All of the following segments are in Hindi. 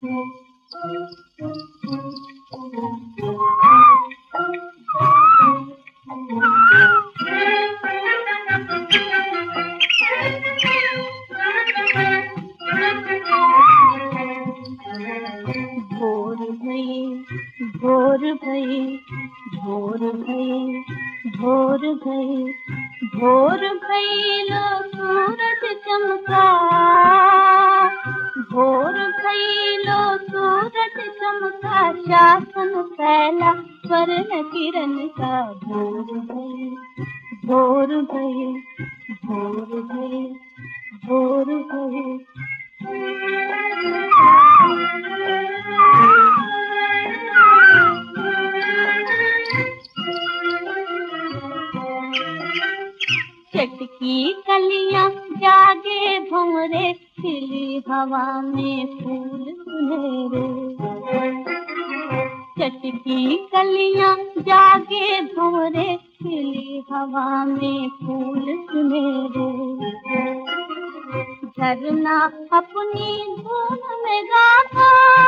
भोर भई भोर भई भोर भई भोर भई भोर भई लो सूरज चमका। भोर भई लो सूरज चमका, शासन फैला स्वर्ण किरण का। भोर भई भोर भई भोर भई भोर भई। चटकी कलियां जागे भंवरे, खिली हवा में फूल सुनहरे। चटकी कलियां जागे भंवरे, खिली हवा में फूल सुनहरे। झरना अपनी धुन में गाता,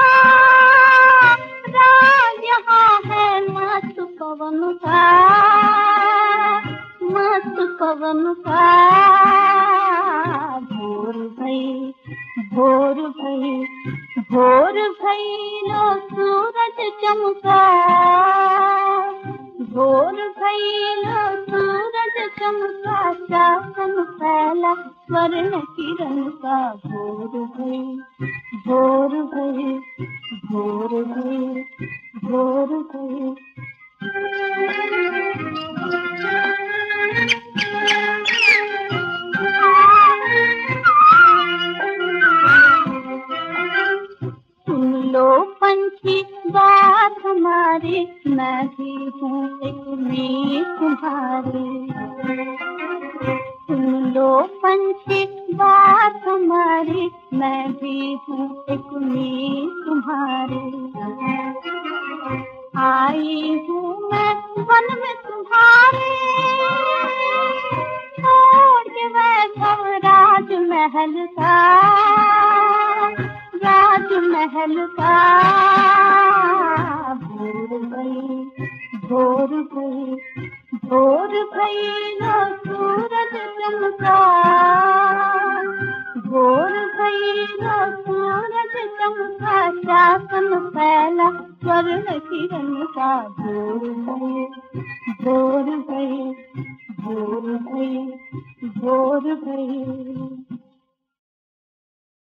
राज यहाँ है मस्त पवन का, मस्त पवन का। भोर भई भोर भई भोर भई लो सूरज चमका। भोर भई लो सूरज चमका, शासन फैला स्वर्ण किरण का। भोर भई भोर भई भोर भई भोर भई। सुन लो पंछी बात हमारी, मैं भी हूँ एक मीत तुम्हारी। सुन लो पंछी बात हमारी, मैं भी हूँ एक मीत तुम्हारी। आई हूँ मैं वन में तुम्हारे, छोड़ के वैभव राजमहल का, राजमहल का। भोर भई भोर भई भोर भई लो सूरज चमका। भोर भई लो सूरज चमका, शासन फैला स्वर्ण किरण का। भोर भई भोर भई भोर भई भोर भई।